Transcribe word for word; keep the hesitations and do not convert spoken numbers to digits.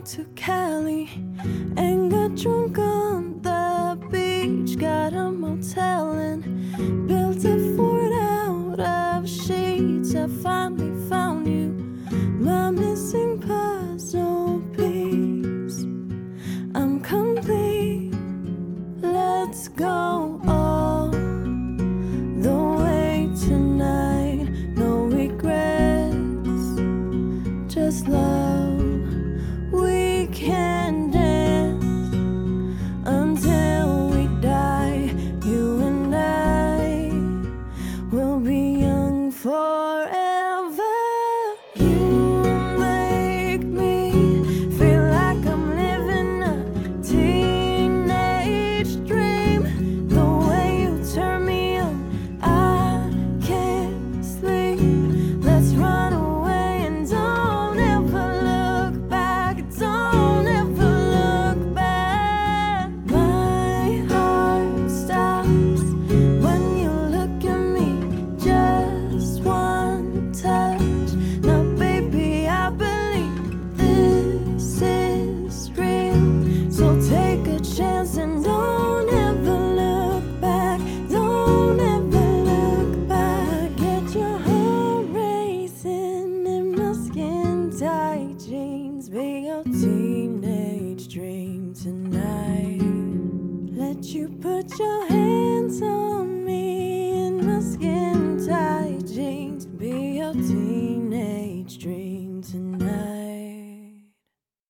out to Cali and got drunk on the beach. Got a motel and built a fort out of sheets. I finally found you, my missing puzzle piece. I'm complete, let's go all the way tonight. No regrets, just love. We can dance until we die. You and I will be young forever. You make me feel like I'm living a teenage dream. The way you turn me on, I can't sleep. Let's run away and don't ever look back. Don't ever look back. My heart stops when you look at me. Just one touch. Now, baby, I believe this is real. So take a chance and don't ever look back. Don't ever look back. Get your heart racing in my skin tight jeans. Be your teenage dream tonight. Let you put your hands on me in my skin tight jeans. Be your teenage